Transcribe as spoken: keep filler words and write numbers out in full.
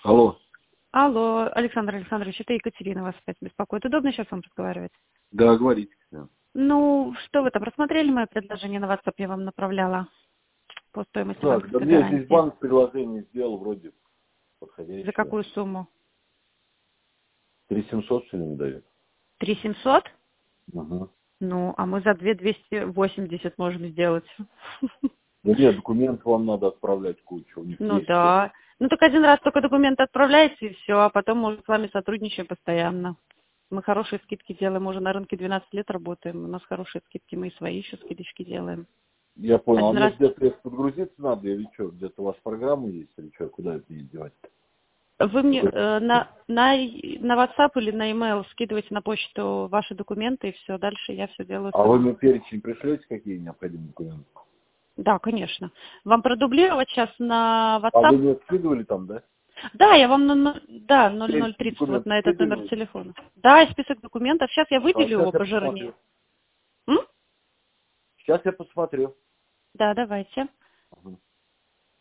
Алло. Алло, Александр Александрович, это Екатерина вас опять беспокоит. Удобно сейчас вам разговаривать? Да, говорите. Да. Ну, что вы там, рассмотрели мое предложение на WhatsApp, я вам направляла по стоимости Так, да банковской мне здесь гарантии. банк приложение сделал вроде подходящее. За какую сумму? три семьсот что ли не дает? три семьсот? Угу. Ну, а мы за две двести восемьдесят можем сделать. Да нет, документы вам надо отправлять кучу. У них Ну есть все. да. Ну так один раз только документы отправляете и все, а потом мы с вами сотрудничаем постоянно. Мы хорошие скидки делаем, мы уже на рынке двенадцать лет работаем, у нас хорошие скидки, мы и свои еще скидочки делаем. Я понял. А Один мне раз где-то подгрузиться надо или что? Где-то у вас программа есть или что? Куда это не девать-то? вы мне Вы- э, на, на, на WhatsApp или на e-mail скидывайте на почту ваши документы и все, дальше я все делаю А вы сама. мне перечень пришлете, какие необходимые документы? Да, конечно. Вам продублировать сейчас на А WhatsApp? вы мне скидывали там, да? Да, я вам на, на- да, ноль ноль Перечень тридцать вот документов на этот номер скидывали? телефона. Да, и список документов. Сейчас я А выделю сейчас его я посмотрю. пожирнее. М? Сейчас я посмотрю. Да, давайте.